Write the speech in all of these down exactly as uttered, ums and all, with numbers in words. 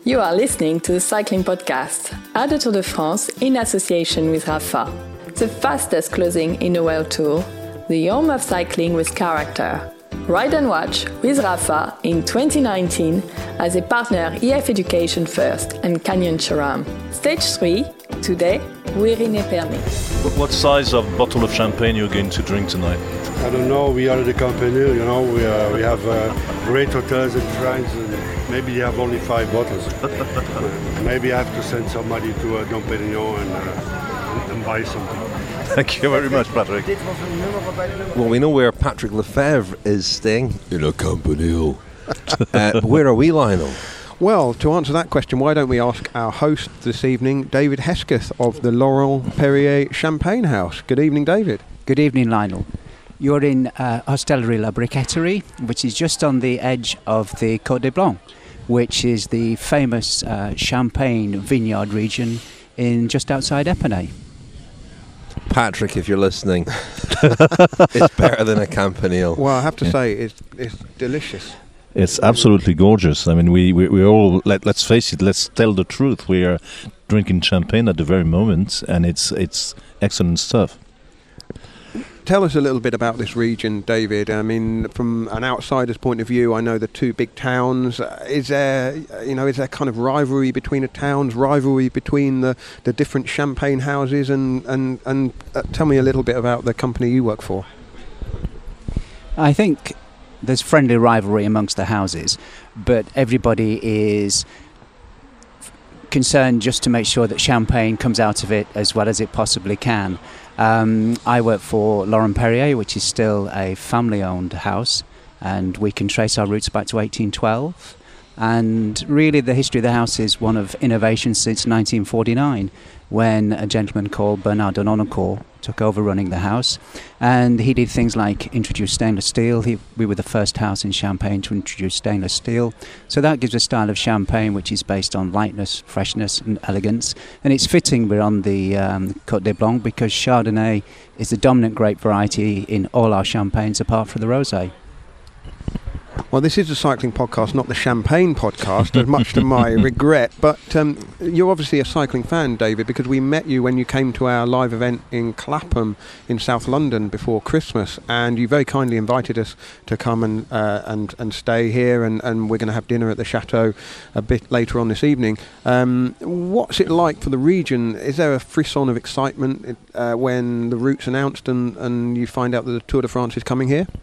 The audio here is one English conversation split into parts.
You are listening to the Cycling Podcast at the Tour de France in association with Rapha, the fastest closing in the World Tour, the home of cycling with character. Ride and watch with Rapha in twenty nineteen as a partner E F Education First and Canyon SRAM. Stage three, today, with René Pernet. What size of bottle of champagne you're going to drink tonight? I don't know, we are the company, you know, we, uh, we have uh, great hotels in France and maybe you have only five bottles. Maybe I have to send somebody to uh, Dom Pérignon and, uh, and buy something. Thank you very much, Patrick. Well, we know where Patrick Lefevre is staying. In a company. uh, where are we, Lionel? Well, to answer that question, why don't we ask our host this evening, David Hesketh of the Laurent Perrier Champagne House. Good evening, David. Good evening, Lionel. You're in uh, Hostellerie La Briqueterie, which is just on the edge of the Côte de Blanc, which is the famous uh, Champagne vineyard region in just outside Epernay. Patrick, if you're listening, it's better than a Campanile. Well, I have to say, it's it's delicious. It's absolutely gorgeous. I mean, we, we, we all, let, let's face it, let's tell the truth. We are drinking champagne at the very moment, and it's it's excellent stuff. Tell us a little bit about this region, David. I mean, from an outsider's point of view, I know the two big towns. Uh, is there, you know, is there kind of rivalry between the towns, rivalry between the, the different champagne houses? And and and uh, tell me a little bit about the company you work for. I think there's friendly rivalry amongst the houses, but everybody is concerned just to make sure that champagne comes out of it as well as it possibly can. Um, I work for Laurent Perrier, which is still a family-owned house, and we can trace our roots back to eighteen twelve. And really the history of the house is one of innovation since nineteen forty-nine, when a gentleman called Bernard de Nonancourt took over running the house, and he did things like introduce stainless steel. He, we were the first house in Champagne to introduce stainless steel, so that gives a style of champagne which is based on lightness, freshness and elegance, and it's fitting we're on the um, Côte de Blanc because Chardonnay is the dominant grape variety in all our champagnes apart from the rosé. Well, this is a cycling podcast, not the champagne podcast, as much to my regret. But um, you're obviously a cycling fan, David, because we met you when you came to our live event in Clapham in South London before Christmas, and you very kindly invited us to come and uh, and, and stay here, and, and we're going to have dinner at the Chateau a bit later on this evening. Um, what's it like for the region? Is there a frisson of excitement uh, when the route's announced and, and you find out that the Tour de France is coming here?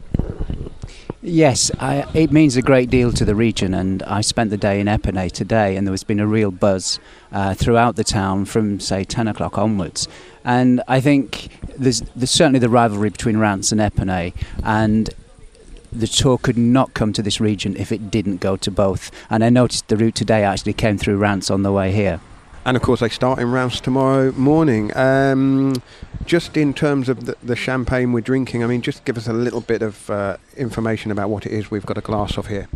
Yes, I, it means a great deal to the region, and I spent the day in Epernay today, and there has been a real buzz uh, throughout the town from, say, ten o'clock onwards. And I think there's, there's certainly the rivalry between Reims and Epernay, and the Tour could not come to this region if it didn't go to both. And I noticed the route today actually came through Reims on the way here. And of course they start in Reims tomorrow morning. Um, just in terms of the, the champagne we're drinking, I mean, just give us a little bit of uh, information about what it is we've got a glass of here.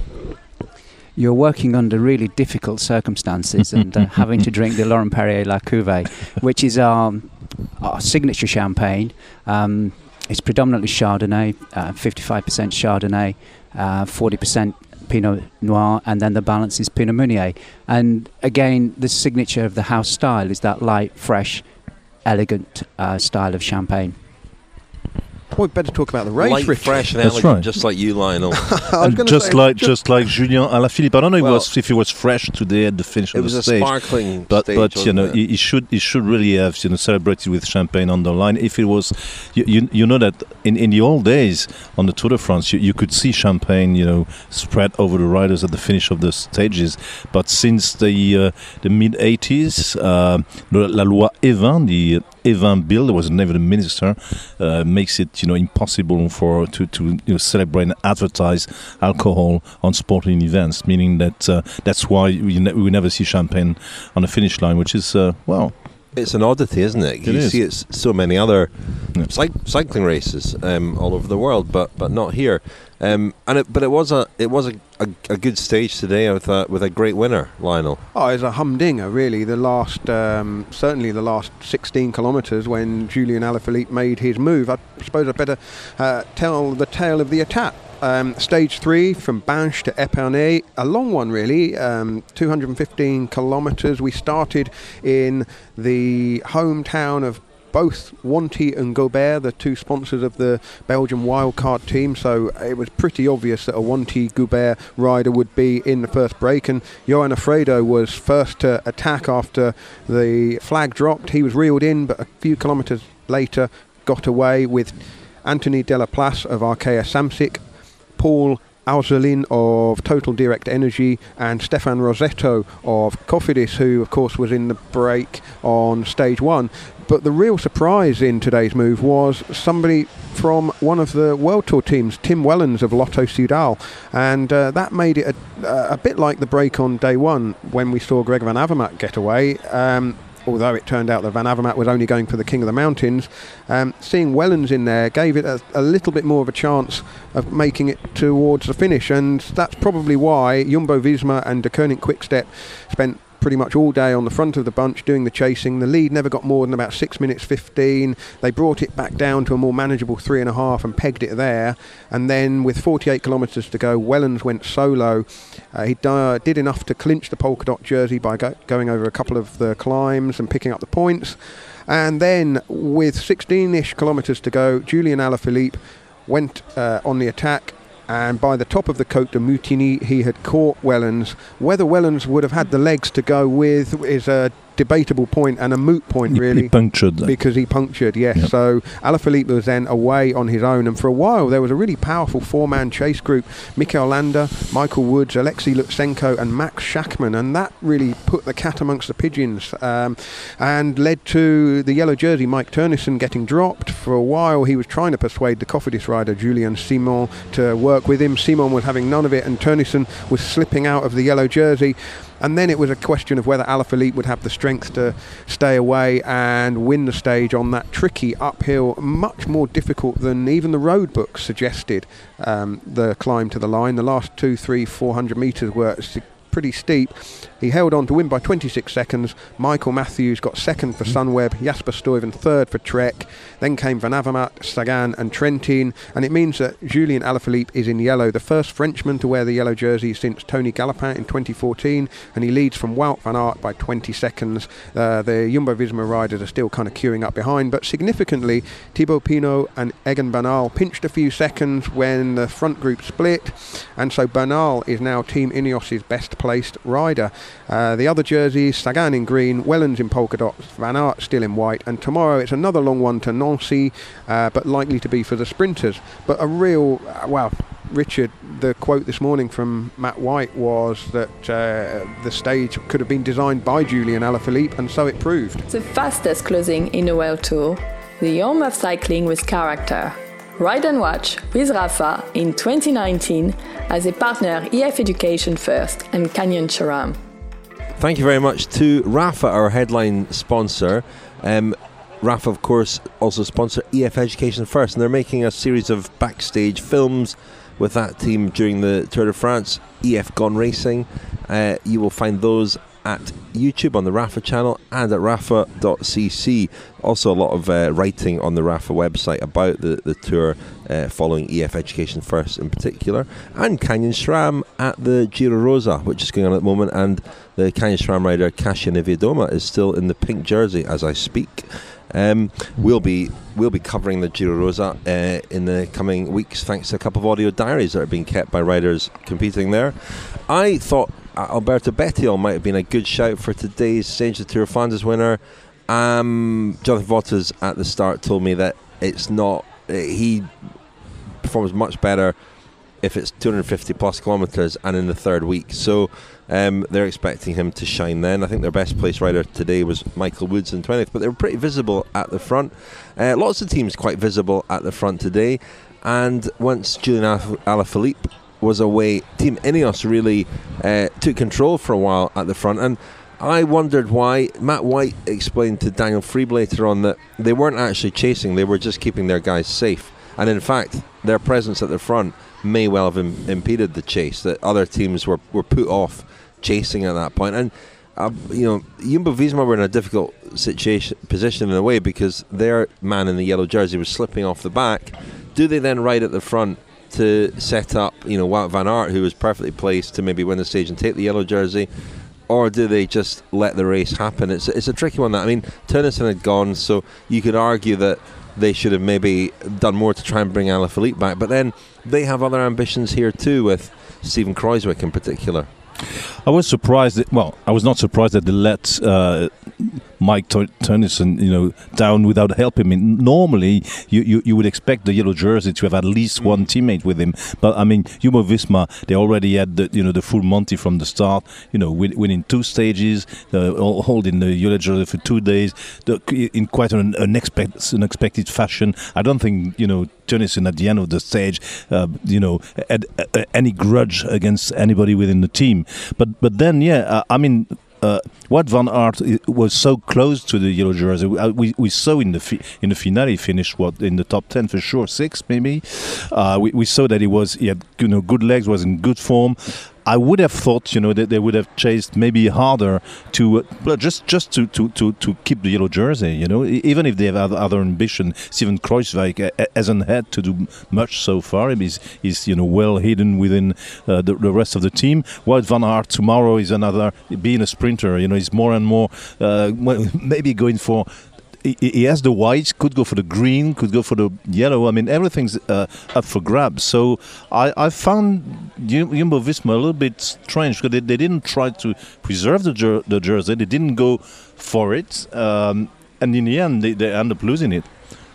You're working under really difficult circumstances and uh, having to drink the Laurent Perrier La Cuvée, which is our, our signature champagne. Um, it's predominantly Chardonnay, uh, fifty-five percent Chardonnay, uh, forty percent Pinot Noir, and then the balance is Pinot Meunier. And again, the signature of the house style is that light, fresh, elegant uh, style of champagne. Well, we'd better talk about the race, Light, Richard. fresh and That's elegant, right. just like you, Lionel. And just say, like just just like Julien Alaphilippe. I don't know if, Well, it was, if he was fresh today at the finish It of was the a stage. sparkling But stage, but you know wasn't it? he, he should he should really have you know celebrated with champagne on the line. If it was, you you, you know that in, in the old days on the Tour de France you, you could see champagne you know spread over the riders at the finish of the stages. But since the uh, the mid eighties, uh, la loi Evin, the Evin bill, there was never the minister, uh, makes it you know impossible for to to you know, celebrate and advertise alcohol on sporting events. Meaning that uh, that's why we, ne- we never see champagne on the finish line, which is uh, well. It's an oddity, isn't it? It you is. see it's so many other Yeah. cy- cycling races um, all over the world, but but not here. Um, and it, but it was a it was a, a, a good stage today with a, with a great winner, Lionel. Oh, it's a humdinger, really. The last, um, certainly the last sixteen kilometres when Julien Alaphilippe made his move. I suppose I'd better uh, tell the tale of the attack. Um, stage three from Binche to Epernay, a long one really, um, two hundred fifteen kilometres. We started in the hometown of both Wanty and Gobert, the two sponsors of the Belgian wildcard team, so it was pretty obvious that a Wanty-Gobert rider would be in the first break, and Johan Alfredo was first to attack after the flag dropped. He was reeled in, but a few kilometres later got away with Anthony Delaplace of Arkea Samsic, Paul Alzelin of Total Direct Energy, and Stefan Rosetto of Cofidis, who of course was in the break on stage one. But the real surprise in today's move was somebody from one of the World Tour teams, Tim Wellens of Lotto Soudal, and uh, that made it a, a bit like the break on day one when we saw Greg Van Avermaet get away. Um, although it turned out that Van Avermaet was only going for the King of the Mountains, um, seeing Wellens in there gave it a, a little bit more of a chance of making it towards the finish, and that's probably why Jumbo-Visma and De Koning Quick-Step spent pretty much all day on the front of the bunch doing the chasing. The lead never got more than about six minutes fifteen. They brought it back down to a more manageable three and a half and pegged it there. And then with forty-eight kilometres to go, Wellens went solo. Uh, he uh, did enough to clinch the polka dot jersey by go- going over a couple of the climbs and picking up the points. And then with sixteen-ish kilometres to go, Julian Alaphilippe went uh, on the attack. And by the top of the Côte de Moutigny, he had caught Wellens. Whether Wellens would have had the legs to go with is a debatable point and a moot point, really. He punctured. Because he punctured, yes. Yep. So Alaphilippe was then away on his own. And for a while, there was a really powerful four-man chase group. Mikel Landa, Michael Woods, Alexei Lutsenko and Max Schachmann. And that really put the cat amongst the pigeons um, and led to the yellow jersey, Mike Turnison, getting dropped. For a while, he was trying to persuade the Cofidis rider, Julien Simon, to work with him. Simon was having none of it, and Turnison was slipping out of the yellow jersey. And then it was a question of whether Alaphilippe would have the strength to stay away and win the stage on that tricky uphill, much more difficult than even the road book suggested, um, the climb to the line. The last two, three, four hundred metres were pretty steep. He held on to win by twenty-six seconds. Michael Matthews got second for Sunweb, Jasper Stuyven third for Trek. Then came Van Avermaet, Sagan and Trentin, and it means that Julien Alaphilippe is in yellow, the first Frenchman to wear the yellow jersey since Tony Galopin in twenty fourteen, and he leads from Wout van Aert by twenty seconds. Uh, the Jumbo-Visma riders are still kind of queuing up behind, but significantly Thibaut Pinot and Egan Bernal pinched a few seconds when the front group split, and so Bernal is now Team Ineos's best placed rider. Uh, the other jerseys, Sagan in green, Wellens in polka dots, Van Aert still in white, and tomorrow it's another long one to Nancy, uh, but likely to be for the sprinters. But a real, uh, well, Richard, the quote this morning from Matt White was that uh, the stage could have been designed by Julien Alaphilippe, and so it proved. The fastest closing in the World Tour, the home of cycling with character. Ride and Watch with Rafa in twenty nineteen as a partner E F Education First and Canyon SRAM. Thank you very much to Rafa, our headline sponsor. Um, Rafa, of course, also sponsor E F Education First, and they're making a series of backstage films with that team during the Tour de France, E F Gone Racing. Uh, you will find those at YouTube on the Rafa channel and at rafa dot c c. Also a lot of uh, writing on the Rafa website about the, the tour, uh, following E F Education First in particular, and Canyon SRAM at the Giro Rosa, which is going on at the moment, and the Canyon SRAM rider Kasia Niewiadoma is still in the pink jersey as I speak. Um, we'll be we'll be covering the Giro Rosa uh, in the coming weeks, thanks to a couple of audio diaries that are being kept by riders competing there. I thought Alberto Bettiol might have been a good shout for today's Stage of the Tour of Flanders winner. Um, Jonathan Vaughters at the start told me that it's not. Uh, he performs much better if it's two hundred fifty plus kilometres and in the third week. So um, they're expecting him to shine then. I think their best place rider today was Michael Woods in twentieth, but they were pretty visible at the front. Uh, lots of teams quite visible at the front today. And once Julien Alaphilippe was away, Team Ineos really uh, took control for a while at the front, and I wondered why. Matt White explained to Daniel Friebe later on that they weren't actually chasing, they were just keeping their guys safe, and in fact their presence at the front may well have im- impeded the chase, that other teams were, were put off chasing at that point. And uh, you know, Jumbo-Visma were in a difficult situation position in a way, because their man in the yellow jersey was slipping off the back. Do they then ride at the front to set up, you know, Wout van Aert, who was perfectly placed to maybe win the stage and take the yellow jersey? Or do they just let the race happen? It's it's a tricky one. That I mean, Teunissen had gone, so you could argue that they should have maybe done more to try and bring Alaphilippe back. But then they have other ambitions here too, with Steven Kruijswijk in particular. I was surprised. That, well, I was not surprised that they let uh, Mike Teunissen, you know, down without helping him. Normally, you, you, you would expect the yellow jersey to have at least one teammate with him. But I mean, Jumbo-Visma, they already had the, you know, the full Monty from the start. You know, win, winning two stages, uh, holding the yellow jersey for two days, the, in quite an unexpected, unexpected fashion. I don't think, you know, Teunissen at the end of the stage, uh, you know, had uh, any grudge against anybody within the team. But but then, yeah, uh, I mean, uh, Wout van Aert was so close to the yellow jersey. We we, we saw in the fi- in the finale finished what in the top ten for sure, six maybe. Uh, we we saw that he was he had you know good legs, was in good form. I would have thought, you know, that they would have chased maybe harder to, uh, just just to, to, to, to keep the yellow jersey, you know, even if they have other, other ambition. Steven Kruijswijk uh, hasn't had to do much so far. He's, he's you know, well hidden within uh, the, the rest of the team. Wout van Aert tomorrow is another, being a sprinter, you know, he's more and more, uh, maybe going for, he has the white, could go for the green, could go for the yellow. I mean, everything's uh, up for grabs. So I, I found Jumbo-Visma a little bit strange because they, they didn't try to preserve the, jer- the jersey. They didn't go for it. Um, and in the end, they, they end up losing it.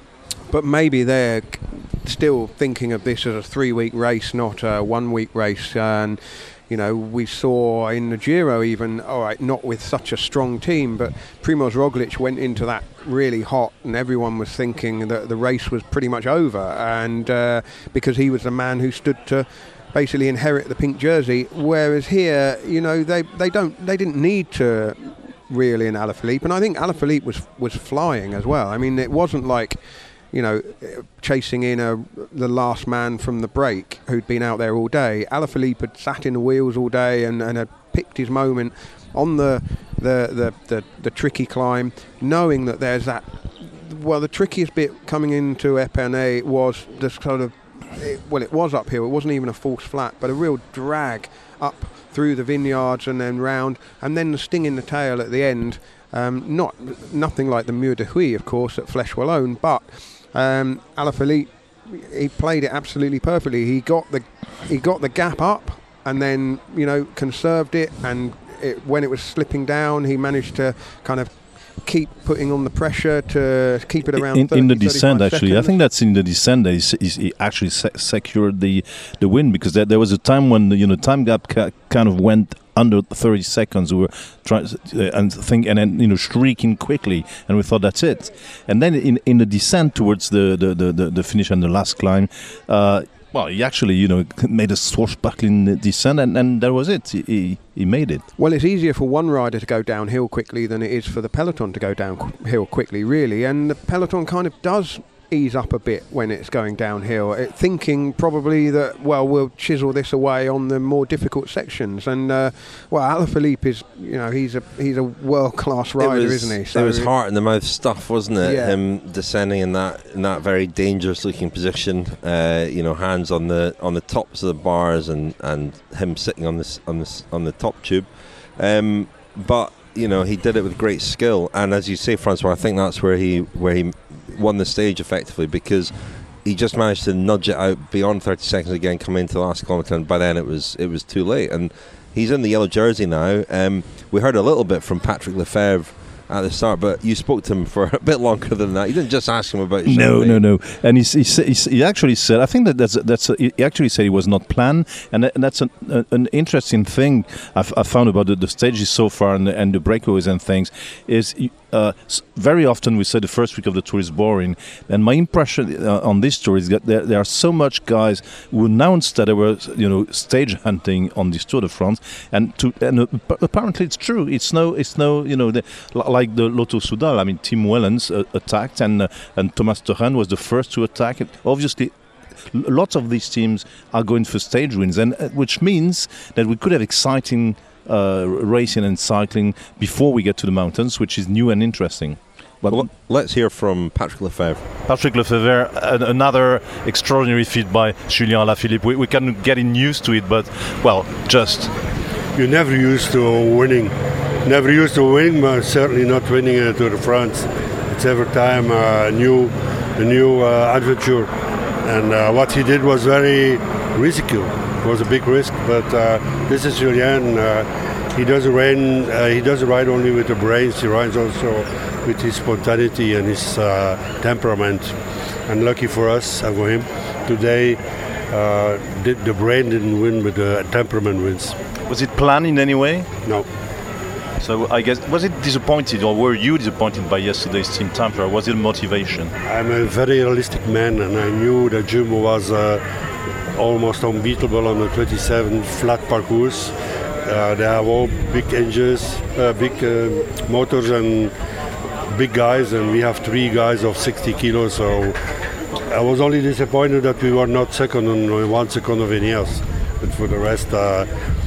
But maybe they're still thinking of this as a three-week race, not a one-week race. And you know, we saw in the Giro even, all right, not with such a strong team, but Primož Roglič went into that really hot and everyone was thinking that the race was pretty much over. And uh, because he was the man who stood to basically inherit the pink jersey. Whereas here, you know, they, they don't they didn't need to really in Alaphilippe. And I think Alaphilippe was, was flying as well. I mean, it wasn't like, you know, chasing in a, the last man from the break who'd been out there all day. Alaphilippe had sat in the wheels all day and, and had picked his moment on the the, the, the the tricky climb, knowing that there's that. Well, the trickiest bit coming into Epernay was the sort of, it, well, it was uphill. It wasn't even a false flat, but a real drag up through the vineyards and then round, and then the sting in the tail at the end. Um, not nothing like the Mur de Huy, of course, at Flèche Wallonne, but Um, Alaphilippe, he played it absolutely perfectly. He got the he got the gap up and then, you know, conserved it, and it, when it was slipping down, he managed to kind of keep putting on the pressure to keep it around in, thirty, in the descent. Actually, seconds. I think that's in the descent that he, he actually se- secured the the win, because there, there was a time when the, you know, time gap ca- kind of went under thirty seconds. We were trying uh, and think and then, you know, shrieking quickly, and we thought that's it. And then in in the descent towards the the, the, the, the finish and the last climb, uh, well, he actually, you know, made a swashbuckling descent, and, and that was it. He, he he made it. Well, it's easier for one rider to go downhill quickly than it is for the peloton to go downhill quickly, really. And the peloton kind of does ease up a bit when it's going downhill, it, thinking probably that, well, we'll chisel this away on the more difficult sections. And uh, well, Alaphilippe is, you know, he's a he's a world class rider, was, isn't he? So it was heart in the mouth stuff, wasn't it? Yeah. Him descending in that in that very dangerous looking position, uh, you know, hands on the on the tops of the bars, and, and him sitting on this on this on the top tube. Um, but you know, he did it with great skill, and as you say, Francois, I think that's where he where he won the stage effectively, because he just managed to nudge it out beyond thirty seconds again, coming into the last kilometre, and by then it was it was too late. And he's in the yellow jersey now. Um, we heard a little bit from Patrick Lefevre at the start, but you spoke to him for a bit longer than that. You didn't just ask him about his no, champagne. no, no. And he, he, he, he actually said, I think that that's that's a, he actually said it was not planned, and, that, and that's an, a, an interesting thing I've, I found about the, the stages so far and the, and the breakaways and things is. Uh, very often we say the first week of the tour is boring, and my impression uh, on this tour is that there, there are so much guys who announced that they were, you know, stage hunting on this Tour de France, and to and uh, apparently it's true. It's no, it's no, you know, the, like the Lotto Soudal. I mean, Tim Wellens uh, attacked, and uh, and Thomas Turenne was the first to attack. And obviously, lots of these teams are going for stage wins, and uh, which means that we could have exciting Uh, racing and cycling before we get to the mountains, which is new and interesting. But l- let's hear from Patrick Lefevere. Patrick Lefevere, an- another extraordinary feat by Julien Alaphilippe. We, we can get used to it, but, well, just... You're never used to winning. Never used to win, but certainly not winning uh, Tour de France. It's every time uh, a new, a new uh, adventure. And uh, what he did was very risky. It was a big risk, but uh, this is Julien. Uh, he doesn't ride. Uh, he doesn't ride only with the brains. He rides also with his spontaneity and his uh, temperament. And lucky for us and for him, today uh, the, the brain didn't win, but the temperament wins. Was it planned in any way? No. So I guess, was it disappointed, or were you disappointed by yesterday's team time trial? Was it motivation? I'm a very realistic man, and I knew that Jumbo was uh, almost unbeatable on the twenty-seven flat parcours. Uh, they have all big engines, uh, big uh, motors and big guys, and we have three guys of sixty kilos, so I was only disappointed that we were not second on one second of Ineos. But for the rest, uh,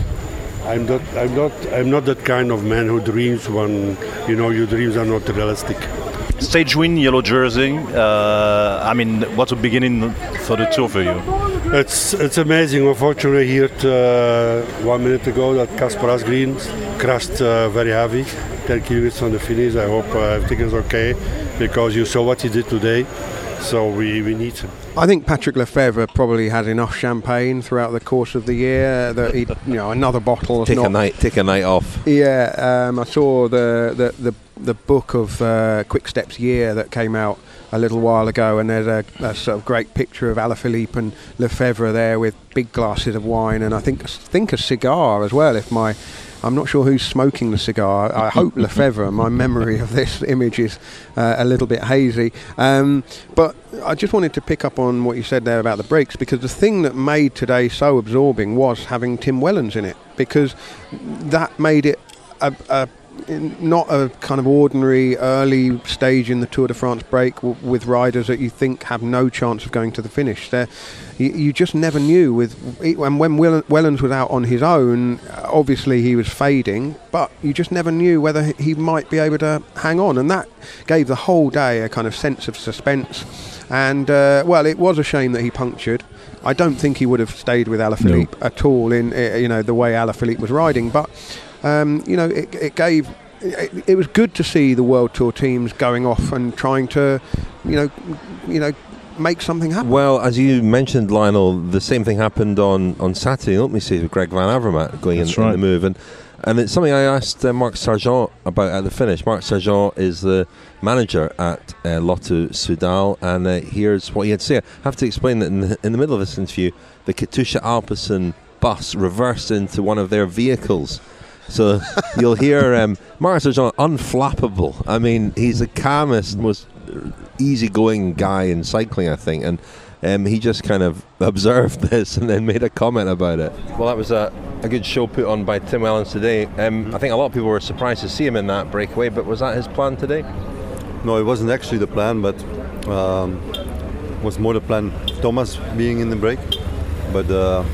I'm not, I'm not, I'm not that kind of man who dreams when, you know, your dreams are not realistic. Stage win, yellow jersey. Uh, I mean, what a beginning for the tour for you. It's it's amazing. Unfortunately, I heard uh, one minute ago that Kasper Asgreen crashed uh, very heavy, ten kilometers on the finish. I hope uh, everything is okay, because you saw what he did today. So we, we need him. I think Patrick Lefevere probably had enough champagne throughout the course of the year that he, you know, another bottle. Take not, a night, take a night off. Yeah, um, I saw the the, the, the book of uh, Quick Steps Year that came out a little while ago, and there's a, a sort of great picture of Alaphilippe and Lefevere there with big glasses of wine, and I think think a cigar as well. If my I'm not sure who's smoking the cigar. I hope Lefevere. My memory of this image is uh, a little bit hazy. Um, but I just wanted to pick up on what you said there about the breaks, because the thing that made today so absorbing was having Tim Wellens in it, because that made it a, a not a kind of ordinary early stage in the Tour de France break w- with riders that you think have no chance of going to the finish. There, you, you just never knew. With and when Will- Wellens was out on his own, obviously he was fading, but you just never knew whether he might be able to hang on, and that gave the whole day a kind of sense of suspense. And uh, well, it was a shame that he punctured. I don't think he would have stayed with Alaphilippe no. at all in uh, you know the way Alaphilippe was riding, but. Um, you know, it, it gave. It, it was good to see the World Tour teams going off and trying to, you know, you know, make something happen. Well, as you mentioned, Lionel, the same thing happened on, on Saturday. Let me see, with Greg Van Avermaet going in, right. in the move, and and it's something I asked uh, Marc Sargent about at the finish. Marc Sargent is the manager at uh, Lotto Soudal, and uh, here's what he had to say. I have to explain that in the, in the middle of this interview, the Katusha Alpecin bus reversed into one of their vehicles. So you'll hear um, Marc Sargent unflappable. I mean, he's the calmest, most easygoing guy in cycling, I think, and um, he just kind of observed this and then made a comment about it. Well, that was a, a good show put on by Tim Wellens today. Um, I think a lot of people were surprised to see him in that breakaway, but was that his plan today? No, it wasn't actually the plan, but um, it was more the plan Thomas being in the break. But uh,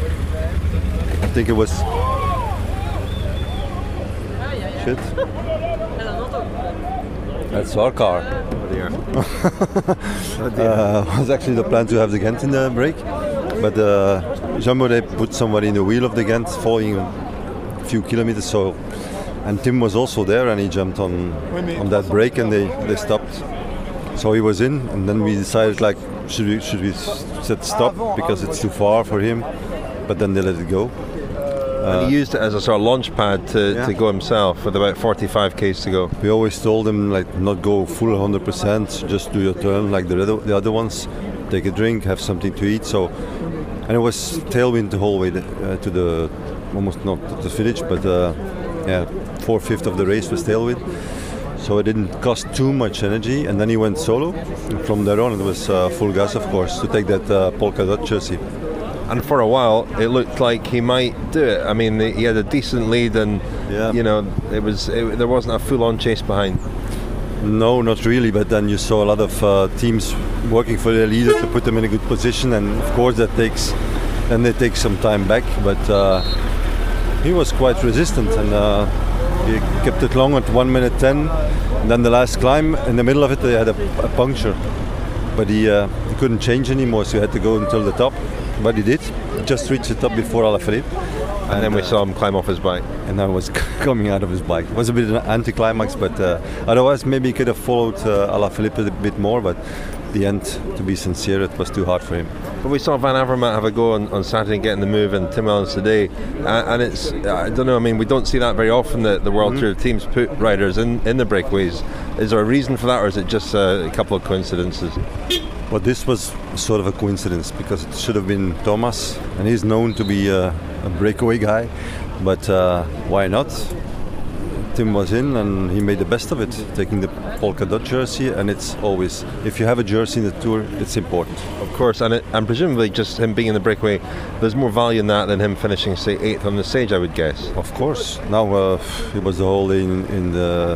I think it was... Shit. That's our car. Oh dear. uh, it was actually the plan to have the Ghent in the break, but uh, Jumbo, they put somebody in the wheel of the Ghent, following a few kilometers. So, and Tim was also there, and he jumped on on that break, and they, they stopped. So he was in, and then we decided, like, should we should we set stop because it's too far for him, but then they let it go. Uh, and he used it as a sort of launch pad to, yeah. to go himself with about forty-five kays to go. We always told him, like, not go full one hundred percent, just do your turn like the other, the other ones. Take a drink, have something to eat. So, and it was tailwind the whole way to, uh, to the, almost not to the finish, but uh, yeah, four-fifths of the race was tailwind. So it didn't cost too much energy, and then he went solo. And from there on, it was uh, full gas, of course, to take that uh, polka dot jersey. And for a while, it looked like he might do it. I mean, he had a decent lead, and yeah. you know, it was it, there wasn't a full-on chase behind. No, not really. But then you saw a lot of uh, teams working for their leader to put them in a good position, and of course that takes then they take some time back. But uh, he was quite resistant, and uh, he kept it long at one minute ten. And then the last climb, in the middle of it, they had a, a puncture. But he, uh, he couldn't change anymore, so he had to go until the top. But he did. He just reached the top before Alaphilippe. And, and then we uh, saw him climb off his bike. And then was coming out of his bike. It was a bit of an anticlimax, but uh, otherwise maybe he could have followed uh, Alaphilippe a bit more. But the end, to be sincere, it was too hard for him. But we saw Van Avermaet have a go on, on Saturday and getting the move, and Tim Wellens today. Uh, and it's, I don't know, I mean, we don't see that very often, that the World mm-hmm. Tour teams put riders in, in the breakaways. Is there a reason for that, or is it just uh, a couple of coincidences? Well, this was sort of a coincidence, because it should have been Thomas, and he's known to be uh, a breakaway guy. But uh, why not? Tim was in and he made the best of it, taking the polka dot jersey, and it's always, if you have a jersey in the Tour, it's important. Of course, and, it, and presumably just him being in the breakaway, there's more value in that than him finishing, say, eighth on the stage, I would guess. Of course. Now uh, it was the whole day in, in the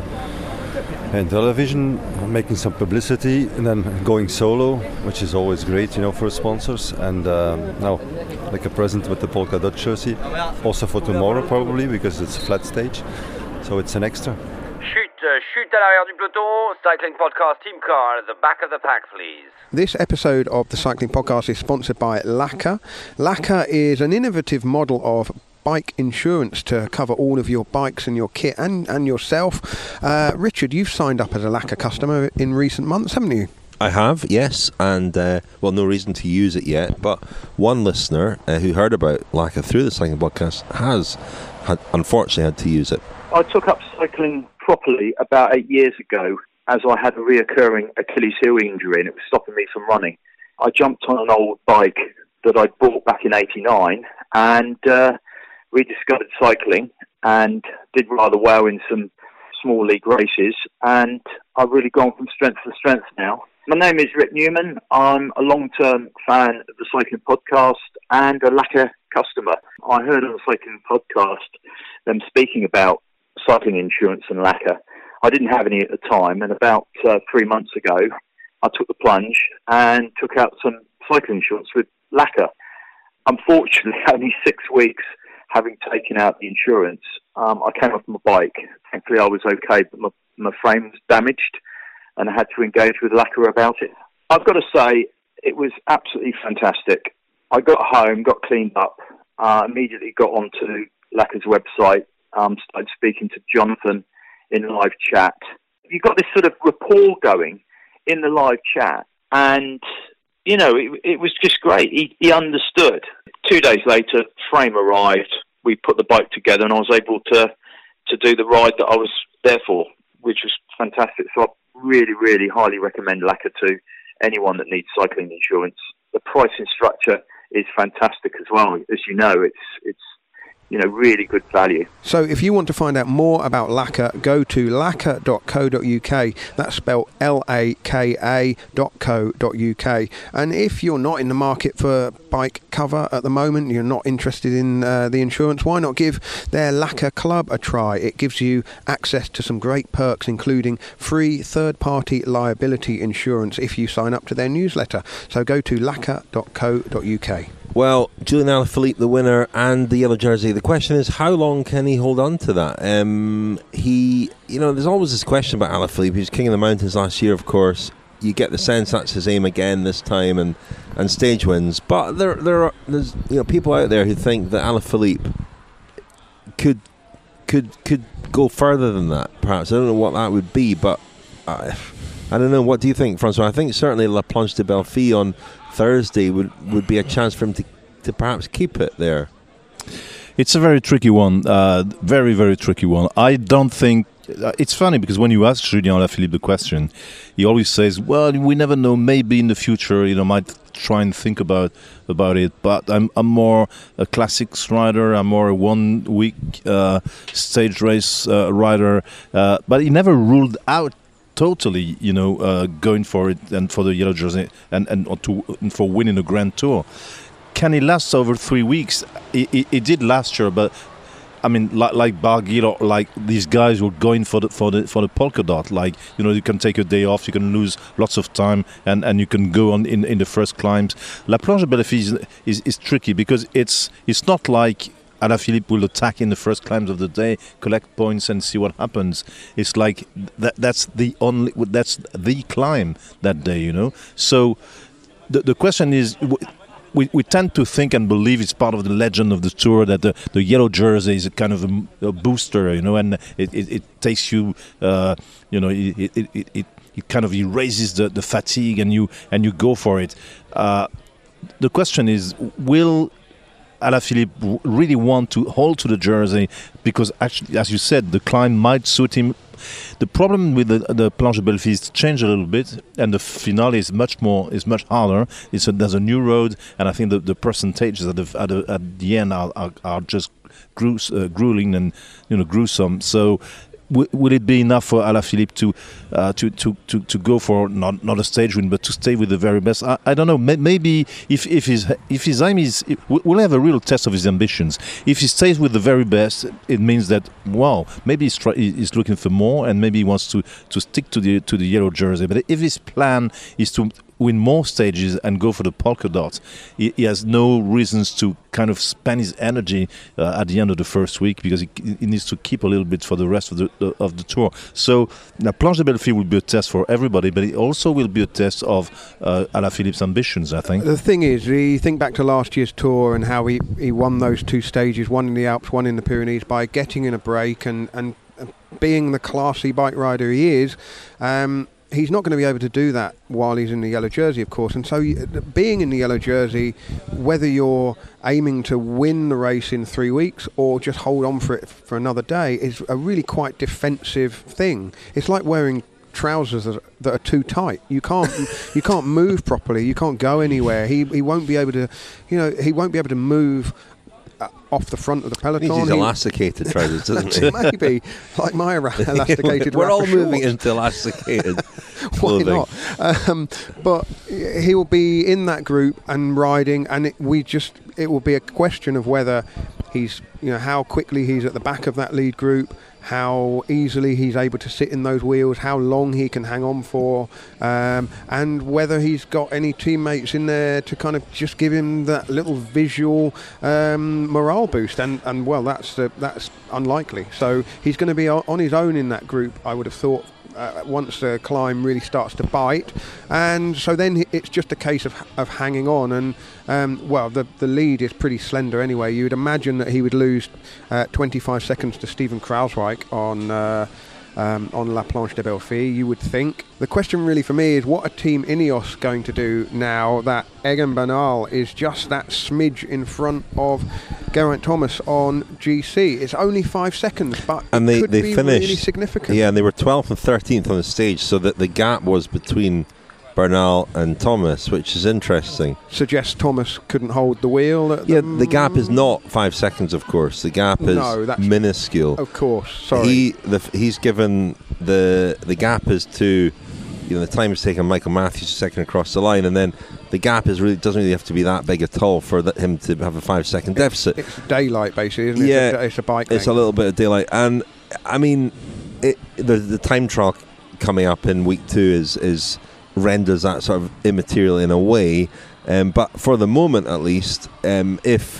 in television, making some publicity, and then going solo, which is always great, you know, for sponsors. And uh, now, like a present with the polka dot jersey, also for tomorrow probably, because it's a flat stage. So it's an extra. Chute, uh, chute à l'arrière du peloton, Cycling Podcast Team Car at the back of the pack, please. This episode of the Cycling Podcast is sponsored by Laka. Laka is an innovative model of bike insurance to cover all of your bikes and your kit and, and yourself. Uh, Richard, you've signed up as a Laka customer in recent months, haven't you? I have, yes, and uh, well, no reason to use it yet, but one listener uh, who heard about Laka through the Cycling Podcast has had, unfortunately had to use it. I took up cycling properly about eight years ago, as I had a reoccurring Achilles heel injury and it was stopping me from running. I jumped on an old bike that I'd bought back in eighty-nine and uh, rediscovered cycling and did rather well in some small league races, and I've really gone from strength to strength now. My name is Rick Newman. I'm a long-term fan of the Cycling Podcast and a Laka customer. I heard on the Cycling Podcast them speaking about cycling insurance and Laka. I didn't have any at the time, and about uh, three months ago I took the plunge and took out some cycling insurance with Laka. Unfortunately, only six weeks having taken out the insurance, um, I came off my bike. Thankfully I was okay, but my, my frame was damaged and I had to engage with Laka about it. I've got to say, it was absolutely fantastic. I got home, got cleaned up, uh, immediately got onto Laka's website, Um, started speaking to Jonathan in live chat. You got this sort of rapport going in the live chat, and you know it, it was just great. He, he understood. Two days later, frame arrived. We put the bike together, and I was able to to do the ride that I was there for, which was fantastic. So I really, really highly recommend Laka to anyone that needs cycling insurance. The pricing structure is fantastic as well. As you know, it's it's. you know, really good value. So if you want to find out more about Laka, go to laka dot co dot uk. That's spelled L A K A dot co dot uk. And if you're not in the market for bike cover at the moment, you're not interested in uh, the insurance, why not give their Laka Club a try? It gives you access to some great perks, including free third-party liability insurance if you sign up to their newsletter. So go to laka dot co dot uk. Well, Julian Alaphilippe, the winner, and the yellow jersey. The question is, how long can he hold on to that? Um, he, you know, there's always this question about Alaphilippe. He was king of the mountains last year, of course. You get the sense that's his aim again this time, and, and stage wins. But there, there are there's you know people out there who think that Alaphilippe could could could go further than that. Perhaps I don't know what that would be, but I, I don't know. What do you think, Francois? I think certainly La Planche de Belfi on Thursday would, would be a chance for him to, to perhaps keep it there. It's a very tricky one, uh, very, very tricky one. I don't think... Uh, it's funny because when you ask Julien Alaphilippe the question, he always says, well, we never know, maybe in the future, you know, might try and think about about it, but I'm, I'm more a classics rider, I'm more a one-week uh, stage race uh, rider, uh, but he never ruled out totally, you know, uh, going for it and for the yellow jersey and and, or to, and for winning a Grand Tour. Can he last over three weeks? He, he, he did last year, but I mean, like, like Barguil or like these guys were going for the for the for the polka dot. Like, you know, you can take a day off, you can lose lots of time, and, and you can go on in, in the first climbs. La Planche de Belfi is, is is tricky because it's it's not like Alaphilippe will attack in the first climbs of the day, collect points, and see what happens. It's like that. That's the only. That's the climb that day, you know. So the the question is. We, we tend to think and believe it's part of the legend of the Tour that the, the yellow jersey is a kind of a, a booster, you know, and it, it, it takes you, uh, you know, it it, it, it it kind of erases the, the fatigue and you and you go for it. Uh, the question is, will Alaphilippe really want to hold to the jersey? Because actually, as you said, the climb might suit him. The problem with the, the Planche de Belfi is changed a little bit, and the finale is much more is much harder. It's a, there's a new road, and I think the, the percentages at the at the, at the end are are, are just grues, uh, grueling and you know gruesome. So. W- will it be enough for Alaphilippe to, uh, to to to to go for not not a stage win, but to stay with the very best? I, I don't know. May- maybe if if his if his aim is, we'll have a real test of his ambitions. If he stays with the very best, it means that wow, maybe he's, try- he's looking for more, and maybe he wants to, to stick to the to the yellow jersey. But if his plan is to win more stages and go for the polka dots, he, he has no reasons to kind of spend his energy uh, at the end of the first week, because he, he needs to keep a little bit for the rest of the, the of the Tour. So now Planche de Belfi will be a test for everybody, but it also will be a test of uh, Alaphilippe's ambitions, I think. The thing is, you think back to last year's Tour and how he, he won those two stages, one in the Alps, one in the Pyrenees, by getting in a break and, and being the classy bike rider he is. Um, He's not going to be able to do that while he's in the yellow jersey, of course. And so being in the yellow jersey, whether you're aiming to win the race in three weeks or just hold on for it for another day, is a really quite defensive thing. It's like wearing trousers that are, that are too tight. You can't you can't move properly. You can't go anywhere. He he won't be able to, you know, he won't be able to move Uh, off the front of the peloton. He's elasticated trousers, doesn't he? Maybe, like my elasticated. We're all moving shorts. into elasticated Why clothing. not? Um, but he will be in that group and riding, and it, we just it will be a question of whether he's, you know, how quickly he's at the back of that lead group, how easily he's able to sit in those wheels, how long he can hang on for, um, and whether he's got any teammates in there to kind of just give him that little visual um, morale boost. And, and well, that's uh, that's unlikely. So he's going to be on his own in that group, I would have thought, uh, once the climb really starts to bite. And so then it's just a case of of hanging on. And um, well, the the lead is pretty slender anyway. You would imagine that he would lose uh, twenty-five seconds to Steven Kruijswijk on uh, um, on La Planche de Belfi, you would think. The question really for me is, what are Team Ineos going to do now that Egan Bernal is just that smidge in front of Geraint Thomas on G C? It's only five seconds, but and it they, could they be finished, really significant. Yeah, and they were twelfth and thirteenth on the stage, so that the gap was between Bernal and Thomas, which is interesting. Suggests Thomas couldn't hold the wheel. At Yeah, the, the gap is not five seconds, of course. The gap is No, that's- minuscule. Of course, sorry. He the, he's given the the gap is to, you know, the time it's taken Michael Matthews a second across the line, and then the gap is really doesn't really have to be that big at all for the, him to have a five second deficit. It's daylight, basically, isn't it? Yeah, It's a, it's a bike It's lane. a little bit of daylight, and I mean, it, the the time trial coming up in week two is is renders that sort of immaterial in a way, um, but for the moment at least, um, if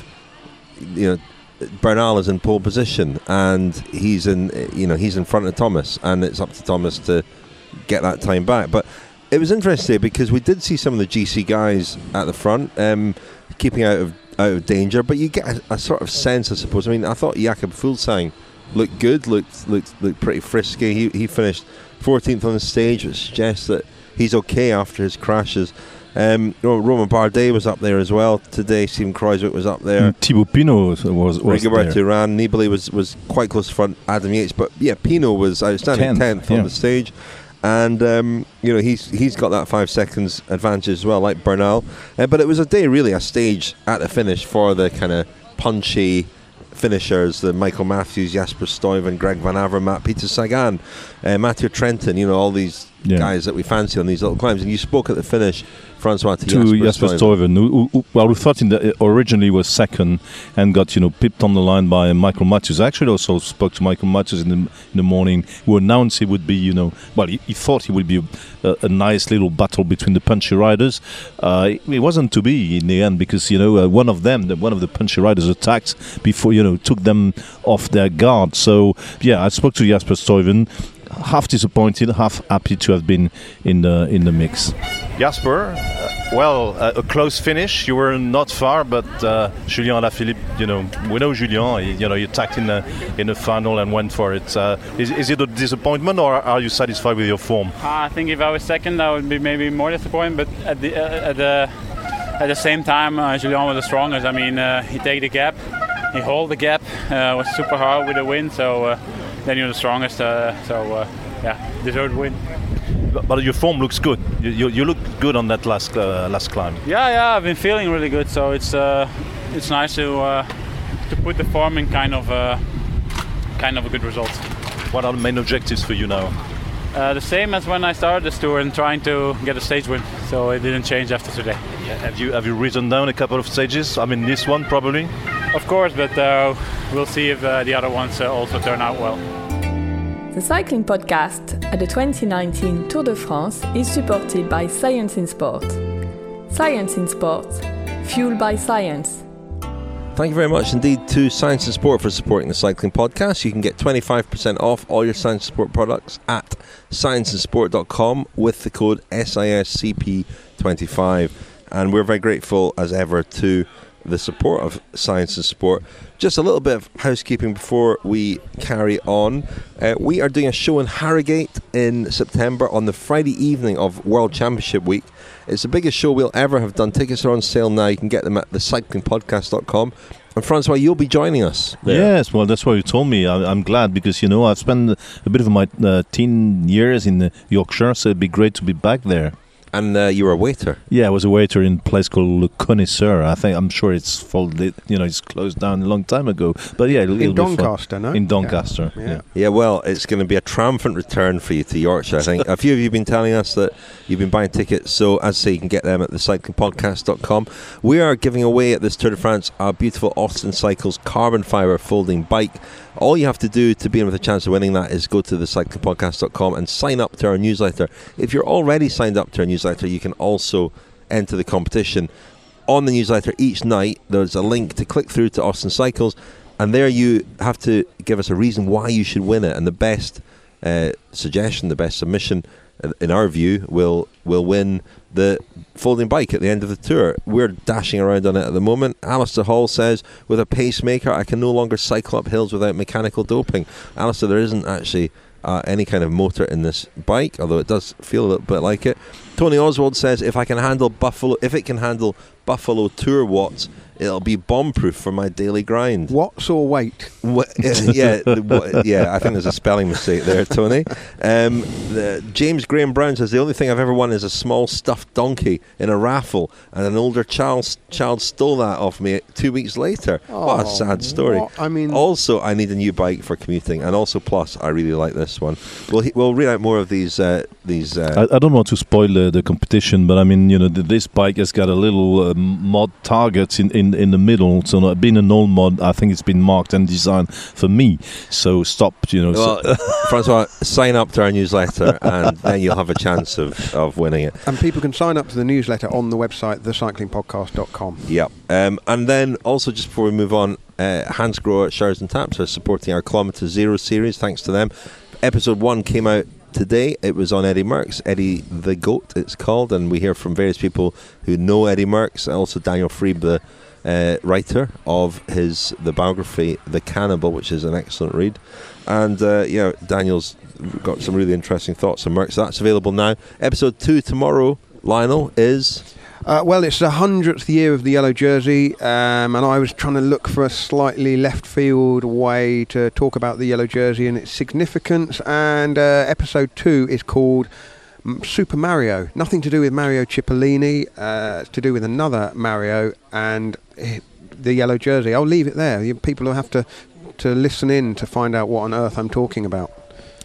you know Bernal is in pole position and he's in, you know, he's in front of Thomas, and it's up to Thomas to get that time back. But it was interesting because we did see some of the G C guys at the front, um, keeping out of out of danger, but you get a, a sort of sense, I suppose. I mean, I thought Jakob Fuglsang looked good, looked looked looked pretty frisky. He he finished fourteenth on the stage, which suggests that he's okay after his crashes. Um, Romain Bardet was up there as well today. Steven Kruijswijk was up there. Mm, Thibaut Pinot was, was Rigoberto there. Urán, Nibali was, was quite close to front. Adam Yates, but yeah, Pinot was outstanding, tenth yeah. on the stage, and um, you know he's he's got that five seconds advantage as well, like Bernal. Uh, but it was a day, really, a stage at the finish for the kind of punchy finishers, the Michael Matthews, Jasper Stuyven, Greg Van Avermaet, Peter Sagan, uh, Mathieu Trentin, you know, all these yeah. guys that we fancy on these little climbs. And you spoke at the finish, Francois, to, to Jasper Jasper Stuyven, who, who, well, who thought in the, originally was second and got, you know, pipped on the line by Michael Matthews. I actually also spoke to Michael Matthews in the, in the morning, who announced he would be, you know, well, he, he thought he would be a, a nice little battle between the punchy riders. Uh, it, it wasn't to be in the end because, you know, uh, one of them, the, one of the punchy riders attacked before, you know, took them off their guard. So, yeah, I spoke to Jasper Stuyven. Half disappointed, half happy to have been in the in the mix. Jasper, uh, well, uh, a close finish. You were not far, but uh, Julien Alaphilippe, you know, we know Julien. He, you know, he attacked in the in the final and went for it. Uh, is is it a disappointment, or are you satisfied with your form? Uh, I think if I was second, I would be maybe more disappointed. But at the uh, at the at the same time, uh, Julien was the strongest. I mean, uh, he take the gap, he hold the gap. Uh, was super hard with the wind, so. Uh, Then you're the strongest, uh, so uh, yeah, deserved win. But, but your form looks good. You, you you look good on that last uh, last climb. Yeah, yeah, I've been feeling really good. So it's uh, it's nice to uh, to put the form in kind of uh, kind of a good result. What are the main objectives for you now? Uh, the same as when I started this tour and trying to get a stage win. So it didn't change after today. Yeah, have you have you written down a couple of stages? I mean, this one probably. Of course, but uh, we'll see if uh, the other ones uh, also turn out well. The Cycling Podcast at the twenty nineteen Tour de France is supported by Science in Sport. Science in Sport, fueled by science. Thank you very much indeed to Science in Sport for supporting the Cycling Podcast. You can get twenty-five percent off all your Science in Sport products at science in sport dot com with the code S I S C P twenty-five. And we're very grateful as ever to the support of Science in Sport. Just a little bit of housekeeping before we carry on. Uh, we are doing a show in Harrogate in September on the Friday evening of World Championship Week. It's the biggest show we'll ever have done. Tickets are on sale now. You can get them at the cycling podcast dot com. And Francois, you'll be joining us there. Yes, well, that's what you told me. I, I'm glad because, you know, I've spent a bit of my uh, teen years in uh, Yorkshire, so it'd be great to be back there. And uh, you were a waiter. Yeah, I was a waiter in a place called Le Connoisseur. I think I'm sure it's folded. You know, it's closed down a long time ago. But yeah, it'll, in it'll Doncaster, no? In Doncaster. Yeah. Yeah. Yeah. Yeah, well, it's going to be a triumphant return for you to Yorkshire. I think a few of you have been telling us that you've been buying tickets. So, as I say, you can get them at the cycling podcast dot com. We are giving away at this Tour de France a beautiful Austin Cycles carbon fibre folding bike. All you have to do to be in with a chance of winning that is go to the cycling podcast dot com and sign up to our newsletter. If you're already signed up to our newsletter, you can also enter the competition. On the newsletter each night, there's a link to click through to Austin Cycles, and there you have to give us a reason why you should win it. And the best uh, suggestion, the best submission, in our view, will will win the folding bike at the end of the tour. We're dashing around on it at the moment. Alistair Hall says, with a pacemaker, I can no longer cycle up hills without mechanical doping. Alistair, there isn't actually uh, any kind of motor in this bike, although it does feel a little bit like it. Tony Oswald says, if I can handle Buffalo, if it can handle Buffalo Tour watts, it'll be bomb-proof for my daily grind. Watts or weight? What, yeah, the, yeah. I think there's a spelling mistake there, Tony. Um, the, James Graham Brown says the only thing I've ever won is a small stuffed donkey in a raffle, and an older child child stole that off me two weeks later. Oh, what a sad story. What? I mean, also, I need a new bike for commuting, and also, plus, I really like this one. We'll we'll read out more of these. Uh, these. Uh, I, I don't want to spoil uh, the competition, but I mean, you know, th- this bike has got a little uh, mod target in, in in the middle. So, uh, being an old mod, I think it's been marked and designed for me. So, stop. You know, well, so Francois, sign up to our newsletter, and then you'll have a chance of, of winning it. And people can sign up to the newsletter on the website, the cycling podcast dot com. Yep. Um, and then also, just before we move on, uh, Hans Grohe at Showers and Taps are supporting our Kilometre Zero series. Thanks to them. Episode one came out today. It was on Eddie Merckx, Eddie the Goat, it's called, and we hear from various people who know Eddie Merckx, and also Daniel Friebe, the uh, writer of his the biography The Cannibal, which is an excellent read. And uh, yeah, Daniel's got some really interesting thoughts on Merckx. So that's available now. Episode two tomorrow, Lionel, is... Uh, well, it's the hundredth year of the yellow jersey, um, and I was trying to look for a slightly left field way to talk about the yellow jersey and its significance. And uh, episode two is called Super Mario. Nothing to do with Mario Cipollini, uh, it's to do with another Mario and the yellow jersey. I'll leave it there. You, people will have to, to listen in to find out what on earth I'm talking about.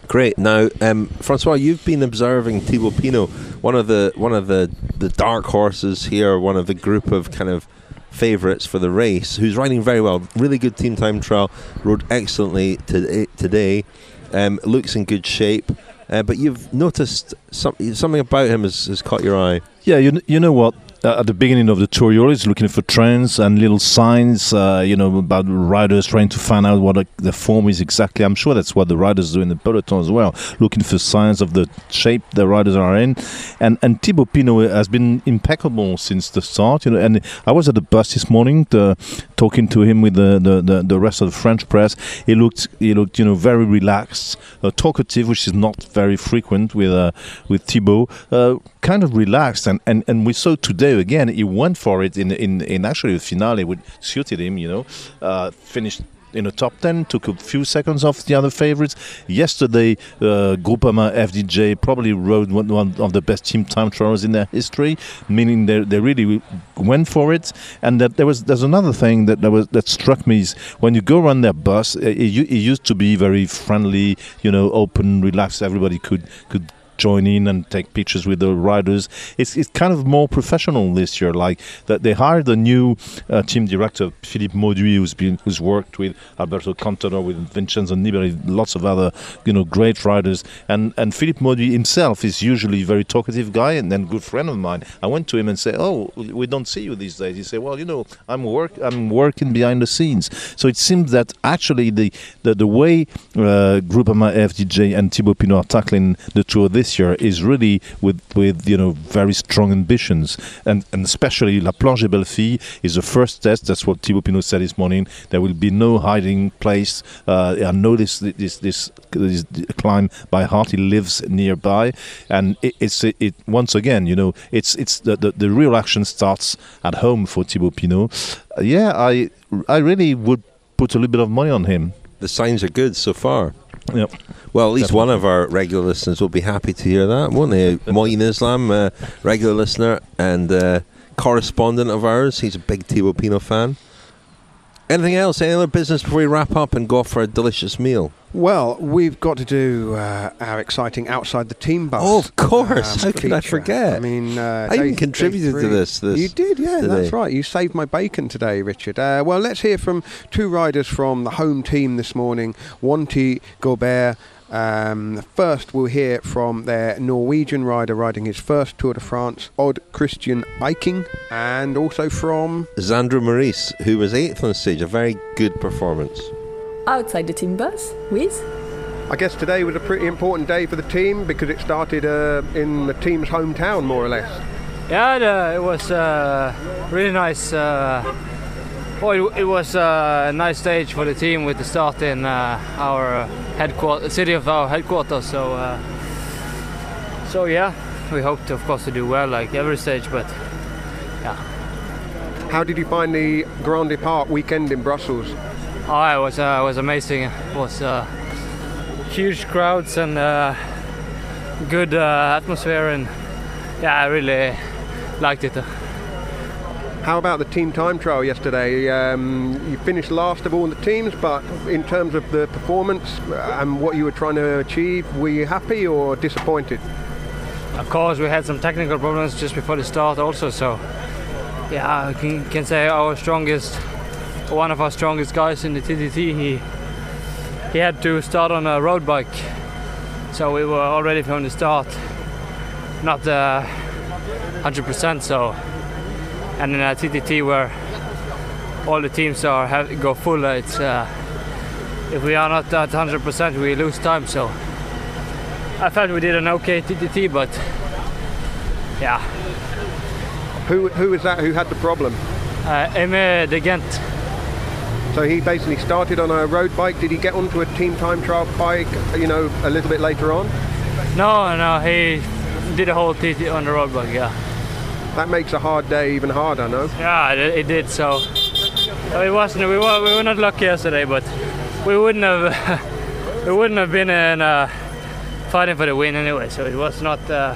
Great. Now, um, Francois, you've been observing Thibaut Pinot, one of the one of the, the dark horses here, one of the group of kind of favourites for the race, who's riding very well. Really good team time trial, rode excellently to, today, um, looks in good shape. Uh, but you've noticed some, something about him has, has caught your eye. Yeah, you you know what? Uh, at the beginning of the tour, you're always looking for trends and little signs, uh, you know, about riders trying to find out what uh, the form is exactly. I'm sure that's what the riders do in the peloton as well, looking for signs of the shape the riders are in. And and Thibaut Pinot has been impeccable since the start, you know. And I was at the bus this morning, to, talking to him with the, the, the, the rest of the French press. He looked, he looked, you know, very relaxed, uh, talkative, which is not very frequent with uh, with Thibaut. Uh, kind of relaxed, and, and, and we saw today again he went for it in in, in actually the finale, which suited him, you know. Uh, finished in the top ten, took a few seconds off the other favorites. Yesterday, uh, Groupama F D J probably rode one, one of the best team time trials in their history, meaning they they really went for it. And that there was there's another thing that that was that struck me is when you go around their bus, it, it used to be very friendly, you know, open, relaxed. Everybody could could. join in and take pictures with the riders. It's it's kind of more professional this year. Like that, they hired a new uh, team director, Philippe Mauduit, who's been who's worked with Alberto Contador, with Vincenzo Nibali, lots of other you know great riders. And and Philippe Mauduit himself is usually a very talkative guy and then good friend of mine. I went to him and said, "Oh, we don't see you these days." He said, "Well, you know, I'm work I'm working behind the scenes." So it seems that actually the the, the way uh, Groupama F D J and Thibaut Pinot are tackling the tour this year is really with with you know very strong ambitions, and and especially La Planche des Belles Filles is the first test. That's what Thibaut Pinot said this morning. There will be no hiding place. Uh, I know this this this, this climb by heart. He lives nearby, and it, it's it, it once again you know it's it's the, the the real action starts at home for Thibaut Pinot. Uh, yeah, I I really would put a little bit of money on him. The signs are good so far. Yep. Well, at least Definitely. one of our regular listeners will be happy to hear that, won't they? Moin Islam, uh, regular listener and uh, correspondent of ours. He's a big Thibaut Pinot fan. Anything else? Any other business before we wrap up and go off for a delicious meal? Well, we've got to do uh, our exciting Outside the Team bus. Oh, of course. Um, How could I feature. forget? I mean, uh, I even day- contributed day to three. this, this You did, yeah, today. that's right. You saved my bacon today, Richard. Uh, well, let's hear from two riders from the home team this morning, Wanty Gobert. Um, first, we'll hear from their Norwegian rider riding his first Tour de France, Odd Christian Eiking, and also from Xandro Maurice, who was eighth on stage, a very good performance. Outside the team bus with I guess today was a pretty important day for the team because it started uh, in the team's hometown, more or less. Yeah, the, it was uh, really nice. Uh, well, it, it was uh, a nice stage for the team with the start in uh, our headquarters, city of our headquarters. So, uh, so yeah, we hope to, of course, to do well like every stage. But yeah. How did you find the Grand Depart weekend in Brussels? Oh, it was uh, it was amazing. It was uh, huge crowds and uh, good uh, atmosphere, and yeah, I really liked it. How about the team time trial yesterday? Um, you finished last of all the teams, but in terms of the performance and what you were trying to achieve, were you happy or disappointed? Of course, we had some technical problems just before the start also, so yeah, I can, can say our strongest, one of our strongest guys in the T T T, he he had to start on a road bike, so we were already from the start not uh, one hundred percent. So, and in a T T T where all the teams are have, go full, it's uh, if we are not at one hundred percent, we lose time. So I felt we did an okay T T T, but yeah. Who who was that who had the problem? Uh, Aimé de Ghent. So he basically started on a road bike. Did he get onto a team time trial bike, you know, a little bit later on? No, no, he did a whole T T on the road bike, yeah. That makes a hard day even harder, no? Yeah, it, it did. So it wasn't. We were we were not lucky yesterday, but we wouldn't have we wouldn't have been in uh, fighting for the win anyway. So it was not. Uh,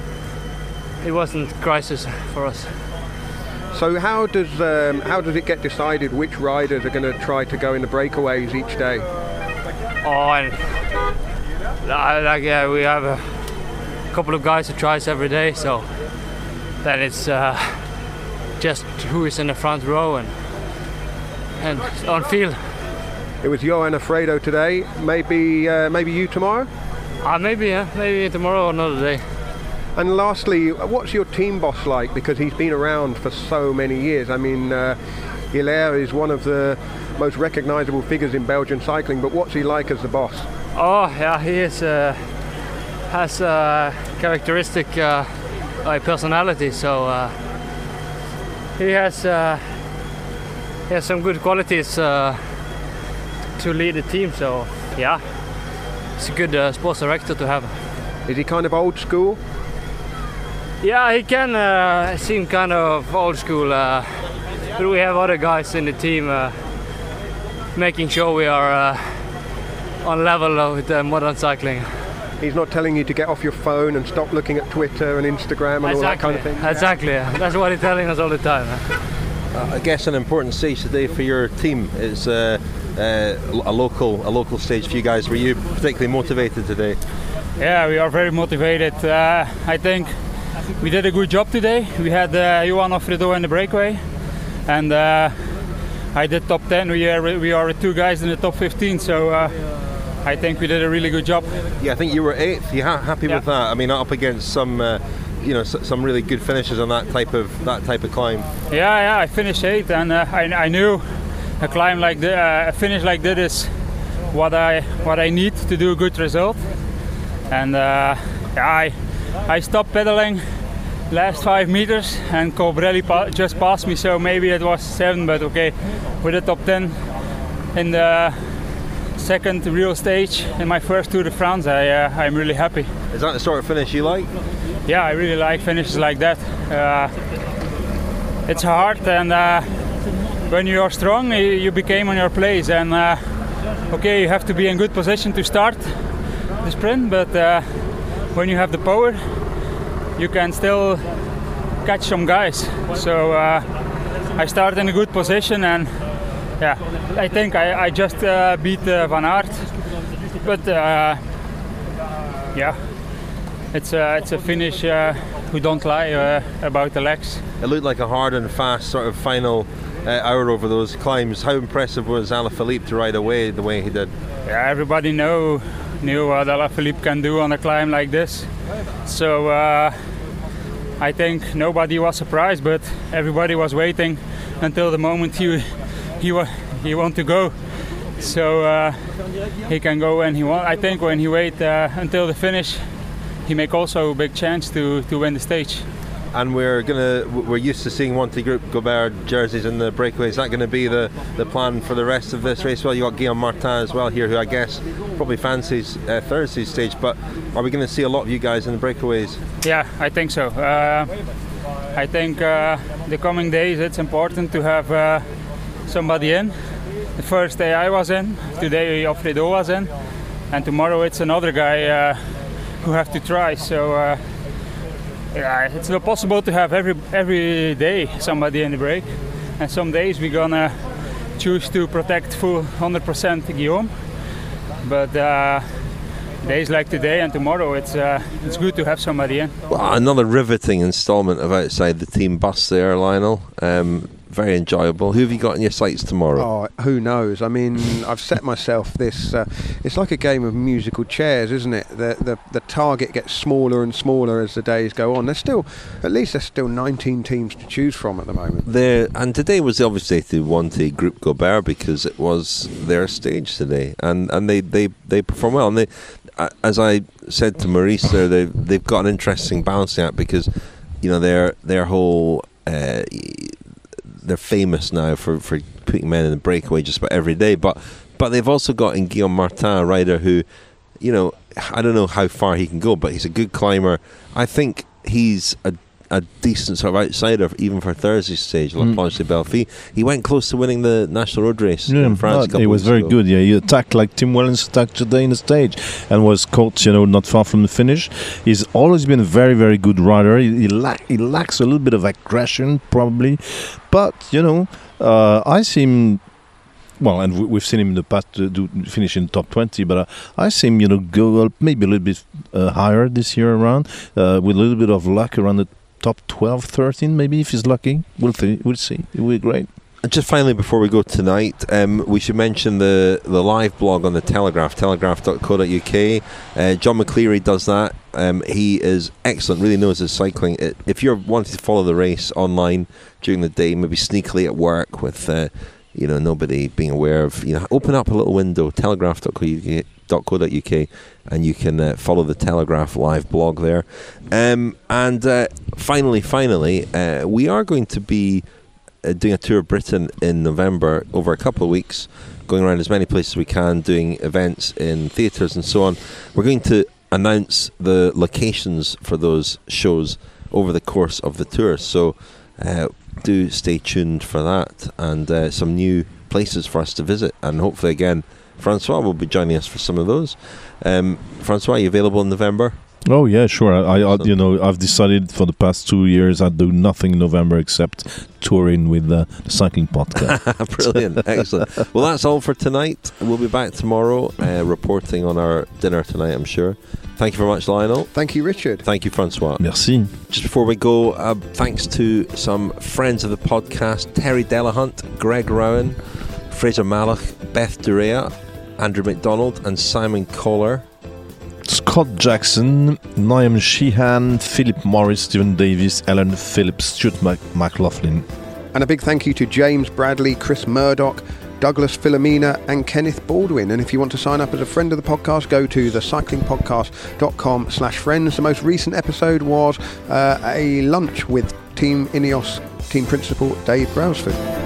it wasn't crisis for us. So how does um, how does it get decided which riders are going to try to go in the breakaways each day? Oh, and Uh, like yeah, we have a couple of guys who tries every day, so then it's uh, just who is in the front row and and on field. It was Johan Alfredo today. Maybe uh, maybe you tomorrow. Uh, maybe yeah, maybe tomorrow or another day. And lastly, what's your team boss like? Because he's been around for so many years. I mean, uh, Hilaire is one of the most recognisable figures in Belgian cycling, but what's he like as the boss? Oh yeah, he is uh, has a characteristic uh, like personality. So uh, he has uh, he has some good qualities uh, to lead the team. So yeah, it's a good uh, sports director to have. Is he kind of old school? Yeah, he can uh, seem kind of old school, uh, but we have other guys in the team uh, making sure we are uh, on level with uh, modern cycling. He's not telling you to get off your phone and stop looking at Twitter and Instagram and exactly. all that kind of thing? Exactly, yeah. That's what he's telling us all the time. Uh, I guess an important stage today for your team is uh, uh, a local a local stage for you guys. Were you particularly motivated today? Yeah, we are very motivated. Uh, I think we did a good job today. We had uh, Johan Alfredo in the breakaway, and uh, I did top ten. We are we are two guys in the top fifteen, so uh, I think we did a really good job. Yeah, I think you were eighth. You ha- happy yeah. with that? I mean, up against some, uh, you know, s- some really good finishes on that type of that type of climb. Yeah, yeah. I finished eighth, and uh, I, I knew a climb like this, uh, a finish like this is what I what I need to do a good result. And uh, yeah, I I stopped pedaling last five meters, and Colbrelli pa- just passed me, so maybe it was seven, but okay, with the top ten in the second real stage in my first Tour de France, I, uh, I'm really happy. Is that the sort of finish you like? Yeah, I really like finishes like that. Uh, it's hard, and uh, when you are strong, you, you become on your place, and uh, okay, you have to be in good position to start the sprint, but uh, when you have the power, you can still catch some guys. So uh, I started in a good position, and yeah, I think I, I just uh, beat uh, Van Aert. But uh, yeah, it's a, it's a finish uh, who don't lie uh, about the legs. It looked like a hard and fast sort of final uh, hour over those climbs. How impressive was Alaphilippe to ride away the way he did? Yeah, everybody know knew what Alaphilippe can do on a climb like this. So uh, I think nobody was surprised, but everybody was waiting until the moment he he wa- he want to go. So uh, he can go when he want. I think when he wait uh, until the finish, he make also a big chance to, to win the stage. And we're gonna we're used to seeing Wanty Group Gobert jerseys in the breakaway. Is that going to be the, the plan for the rest of this race? Well, you got Guillaume Martin as well here, who I guess probably fancies uh, Thursday's stage. But are we going to see a lot of you guys in the breakaways? Yeah, I think so. Uh, I think uh, the coming days it's important to have uh, somebody in. The first day I was in, today Alfredo was in, and tomorrow it's another guy uh, who have to try. So. Uh, Yeah, it's not possible to have every every day somebody in the break, and some days we're gonna choose to protect full one hundred percent Guillaume. But uh, days like today and tomorrow, it's uh, it's good to have somebody in. Well, another riveting instalment of Outside the Team bus there, Lionel. Um, very enjoyable. Who have you got in your sights tomorrow? Oh, who knows? I mean, I've set myself this. Uh, it's like a game of musical chairs, isn't it? The, the the target gets smaller and smaller as the days go on. There's still, at least there's still nineteen teams to choose from at the moment. There, and today was the obvious day to Wanty Group Gobert because it was their stage today, and and they they they perform well. And they, uh, as I said to Maurice there, they they've got an interesting balancing act because, you know, their their whole. Uh, They're famous now for, for putting men in the breakaway just about every day, but but they've also got in Guillaume Martin, a rider who, you know, I don't know how far he can go, but he's a good climber. I think he's a a decent sort of outsider even for Thursday's stage, La Planche de Belfi. He went close to winning the National Road Race yeah, in France. He was very ago. good. Yeah, he attacked like Tim Wellens attacked today in the stage, and was caught, you know, not far from the finish. He's always been a very, very good rider. He he, lack, he lacks a little bit of aggression, probably, but you know, uh, I see him Well, and we- we've seen him in the past uh, do finish in top twenty, but uh, I see him, you know, go maybe a little bit uh, higher this year around, uh, with a little bit of luck around the top twelve, thirteen, maybe if he's lucky. We'll see. We'll see. It will be great. And just finally, before we go tonight, um, we should mention the, the live blog on the Telegraph, telegraph dot co dot U K. Uh, John McCleary does that. Um, he is excellent, really knows his cycling. It, if you're wanting to follow the race online during the day, maybe sneakily at work with uh, you know nobody being aware of, you know, open up a little window, telegraph dot co dot U K, and you can uh, follow the Telegraph live blog there. Um, and uh, finally, finally, uh, we are going to be Uh, doing a tour of Britain in November over a couple of weeks, going around as many places as we can, doing events in theatres and so on. We're going to announce the locations for those shows over the course of the tour, so uh, do stay tuned for that, and uh, some new places for us to visit, and hopefully again Francois will be joining us for some of those. um, Francois, are you available in November? Oh yeah, sure. I, I, you know, I've decided for the past two years I do nothing in November except touring with the cycling podcast. Brilliant, excellent. Well, that's all for tonight. We'll be back tomorrow, uh, reporting on our dinner tonight, I'm sure. Thank you very much, Lionel. Thank you, Richard. Thank you, Francois. Merci. Just before we go, uh, thanks to some friends of the podcast: Terry Delahunt, Greg Rowan, Fraser Malach, Beth Durea, Andrew McDonald, and Simon Kohler. Scott Jackson, Niam Sheehan, Philip Morris, Stephen Davis, Ellen Phillips, Stuart Mac- McLaughlin. And a big thank you to James Bradley, Chris Murdoch, Douglas Philomena and Kenneth Baldwin. And if you want to sign up as a friend of the podcast, go to the cycling podcast dot com slash friends. The most recent episode was uh, a lunch with Team Ineos team principal Dave Brailsford.